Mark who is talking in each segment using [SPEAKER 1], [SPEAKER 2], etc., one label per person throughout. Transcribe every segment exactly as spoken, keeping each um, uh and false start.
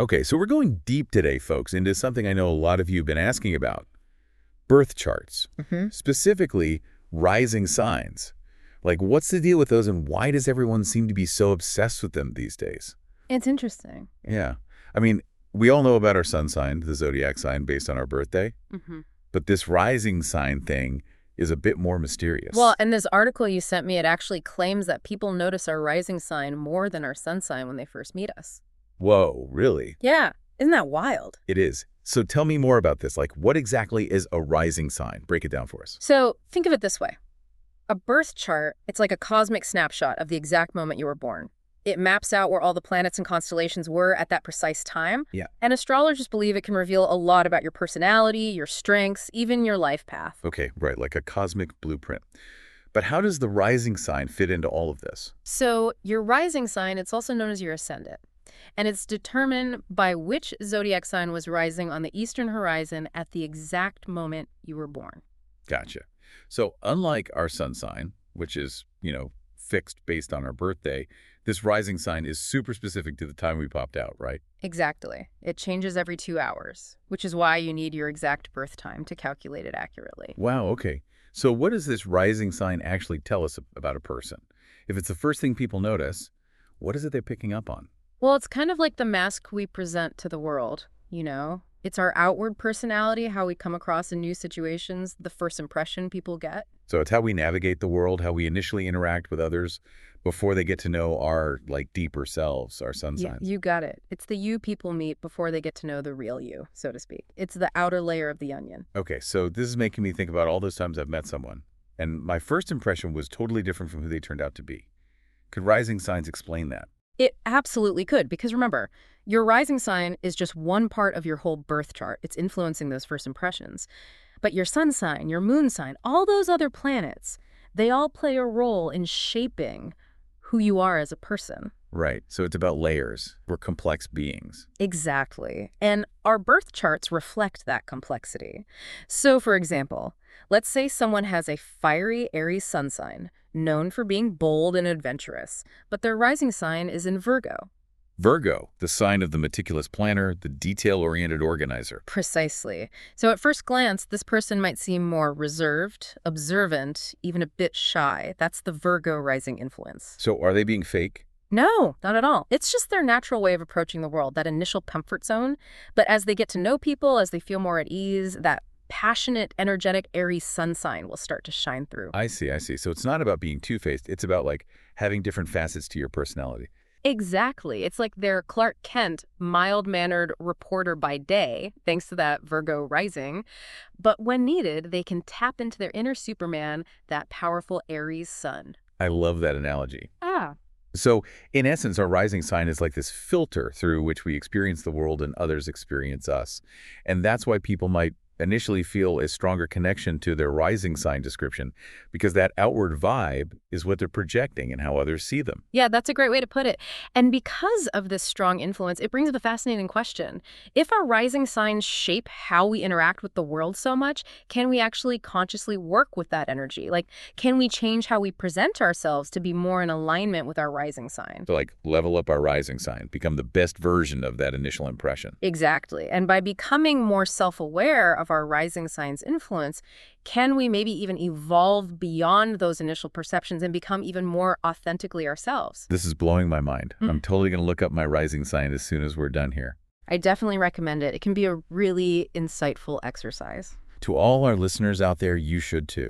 [SPEAKER 1] Okay, so we're going deep today, folks, into something I know a lot of you have been asking about. Birth charts.
[SPEAKER 2] hmm
[SPEAKER 1] Specifically, rising signs. Like, what's the deal with those and why does everyone seem to be so obsessed with them these days?
[SPEAKER 2] It's interesting.
[SPEAKER 1] Yeah. I mean, we all know about our sun sign, the zodiac sign based on our birthday,
[SPEAKER 2] hmm
[SPEAKER 1] but this rising sign thing is a bit more mysterious.
[SPEAKER 2] Well, in this article you sent me, it actually claims that people notice our rising sign more than our sun sign when they first meet us.
[SPEAKER 1] Whoa, really?
[SPEAKER 2] Yeah, isn't that wild?
[SPEAKER 1] It is. So tell me more about this. Like, what exactly is a rising sign? Break it down for us.
[SPEAKER 2] So think of it this way. A birth chart, it's like a cosmic snapshot of the exact moment you were born. It maps out where all the planets and constellations were at that precise time.
[SPEAKER 1] Yeah.
[SPEAKER 2] And astrologers believe it can reveal a lot about your personality, your strengths, even your life path.
[SPEAKER 1] Okay, right, like a cosmic blueprint. But how does the rising sign fit into all of this?
[SPEAKER 2] So your rising sign, it's also known as your ascendant. And it's determined by which zodiac sign was rising on the eastern horizon at the exact moment you were born.
[SPEAKER 1] Gotcha. So unlike our sun sign, which is, you know, fixed based on our birthday, this rising sign is super specific to the time we popped out, right?
[SPEAKER 2] Exactly. It changes every two hours, which is why you need your exact birth time to calculate it accurately.
[SPEAKER 1] Wow, okay. So what does this rising sign actually tell us about a person? If it's the first thing people notice, what is it they're picking up on?
[SPEAKER 2] Well, it's kind of like the mask we present to the world, you know? It's our outward personality, how we come across in new situations, the first impression people get.
[SPEAKER 1] So it's how we navigate the world, how we initially interact with others before they get to know our, like, deeper selves, our sun
[SPEAKER 2] Yeah,
[SPEAKER 1] signs.
[SPEAKER 2] you got it. It's the you people meet before they get to know the real you, so to speak. It's the outer layer of the onion.
[SPEAKER 1] Okay, so this is making me think about all those times I've met someone, and my first impression was totally different from who they turned out to be. Could rising signs explain that?
[SPEAKER 2] It absolutely could, because remember, your rising sign is just one part of your whole birth chart. It's influencing those first impressions. But your sun sign, your moon sign, all those other planets, they all play a role in shaping who you are as a person.
[SPEAKER 1] Right, so it's about layers. We're complex beings.
[SPEAKER 2] Exactly. And our birth charts reflect that complexity. So, for example, let's say someone has a fiery Aries sun sign, known for being bold and adventurous, but their rising sign is in Virgo.
[SPEAKER 1] Virgo, the sign of the meticulous planner, the detail-oriented organizer.
[SPEAKER 2] Precisely. So at first glance, this person might seem more reserved, observant, even a bit shy. That's the Virgo rising influence.
[SPEAKER 1] So are they being fake?
[SPEAKER 2] No, not at all. It's just their natural way of approaching the world, that initial comfort zone. But as they get to know people, as they feel more at ease, that passionate, energetic Aries sun sign will start to shine through.
[SPEAKER 1] I see, I see. So it's not about being two-faced. It's about, like, having different facets to your personality.
[SPEAKER 2] Exactly. It's like they're Clark Kent, mild-mannered reporter by day, thanks to that Virgo rising. But when needed, they can tap into their inner Superman, that powerful Aries sun.
[SPEAKER 1] I love that analogy.
[SPEAKER 2] Ah.
[SPEAKER 1] So, in essence, our rising sign is like this filter through which we experience the world and others experience us. And that's why people might initially feel a stronger connection to their rising sign description, because that outward vibe is what they're projecting and how others see them.
[SPEAKER 2] Yeah, that's a great way to put it. And because of this strong influence, it brings up a fascinating question. If our rising signs shape how we interact with the world so much, can we actually consciously work with that energy? Like, can we change how we present ourselves to be more in alignment with our rising sign?
[SPEAKER 1] So, like, level up our rising sign, become the best version of that initial impression.
[SPEAKER 2] Exactly. And by becoming more self-aware of our rising sign's influence, can we maybe even evolve beyond those initial perceptions and become even more authentically ourselves?
[SPEAKER 1] This is blowing my mind.
[SPEAKER 2] Mm.
[SPEAKER 1] I'm totally going to look up my rising sign as soon as we're done here.
[SPEAKER 2] I definitely recommend it. It can be a really insightful exercise.
[SPEAKER 1] To all our listeners out there, you should too.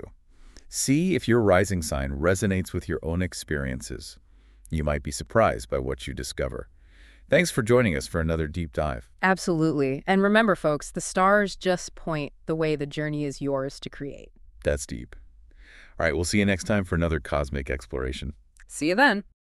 [SPEAKER 1] See if your rising sign resonates with your own experiences. You might be surprised by what you discover. Thanks for joining us for another deep dive.
[SPEAKER 2] Absolutely. And remember, folks, the stars just point the way. The journey is yours to create.
[SPEAKER 1] That's deep. All right, we'll see you next time for another cosmic exploration.
[SPEAKER 2] See you then.